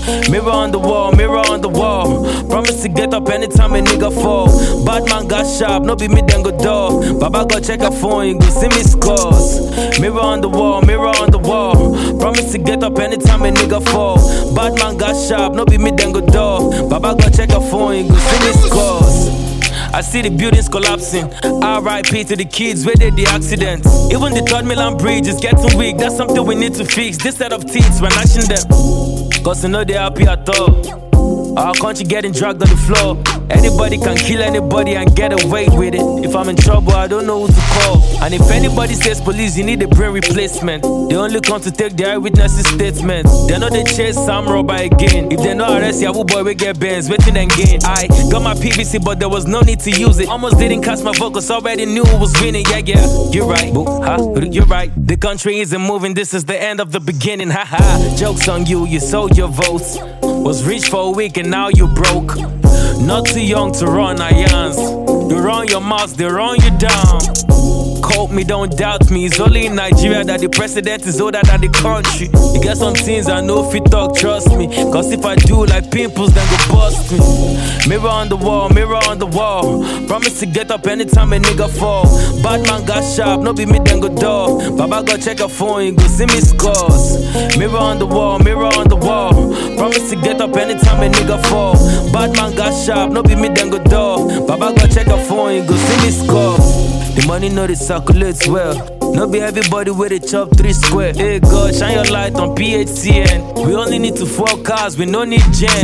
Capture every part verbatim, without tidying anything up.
Mirror on the wall, mirror on the wall. Promise to get up anytime a nigga fall. Bad man got sharp, no be me then go door. Baba go check a phone, you go see me scores. Mirror on the wall, mirror on the wall. Promise to get up anytime a nigga fall. Bad man got sharp, no be me then go door. Baba go check a phone, you go see me scores. I see the buildings collapsing. R I P to the kids where they the accident. Even the third Milan bridge is getting weak. That's something we need to fix. This set of teeth, we're gnashing them. Cause you know they happy at all. Our country getting dragged on the floor. Anybody can kill anybody and get away with it. If I'm in trouble, I don't know who to call. And if anybody says police, you need a brain replacement. They only come to take their eyewitnesses' statements. They know they chase Sam Robber again. If they know arrest Yahoo boy, we get bands, waiting and gain. I got my P V C, but there was no need to use it. Almost didn't cast my vocals, already knew who was winning. Yeah, yeah, you're right, boo, huh? You're right. The country isn't moving, this is the end of the beginning, haha. Joke's on you, you sold your votes. Was rich for a week and now you broke. Not too young to run irons. They run your mouth, they run you down. Quote me, don't doubt me. It's only in Nigeria that the president is older than the country. You get some things I know if you talk, trust me. Cause if I do like pimples, then go bust me. Mirror on the wall, mirror on the wall. Promise to get up anytime a nigga fall. Bad man got sharp, no be me then go door. Baba go check a phone, you go see me scores. Mirror on the wall, mirror on the wall. Promise to get up anytime a nigga fall. Bad man got sharp, no be me then go door. Baba go check a phone, you go see me scores. The money know it circulates well. No be everybody with a chop three square. Hey God, shine your light on P H C N. We only need to four cars, we no need gen.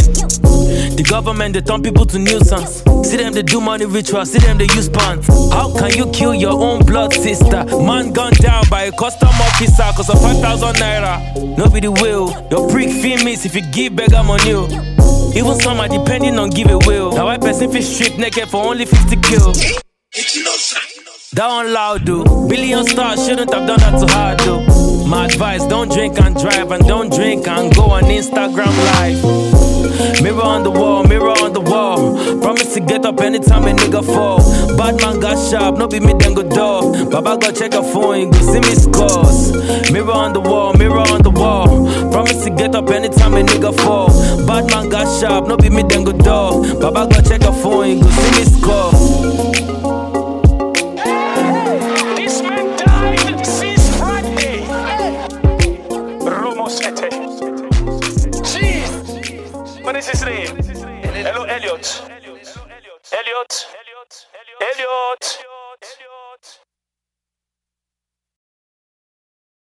The government, they turn people to nuisance. See them, they do money rituals, see them, they use pants. How can you kill your own blood sister? Man gunned down by a custom officer cause of five thousand naira. No be the will. Your prick feel miss if you give beggar money. Even some are depending on give a will. Now why person feel strip naked for only fifty kills? That one loud, dude. Billion stars shouldn't have done that too hard, dude. My advice, don't drink and drive, and don't drink and go on Instagram live. Mirror on the wall, mirror on the wall. Promise to get up anytime a nigga fall. Bad man got sharp, no be me then go door. Baba go check a phone, you go see me scores. Mirror on the wall, mirror on the wall. Promise to get up anytime a nigga fall. Bad man got sharp, no be me then go door. Baba go check a phone, you go see me scores. What is his name? Hello, Elliot. Elliot. Elliot. Elliot.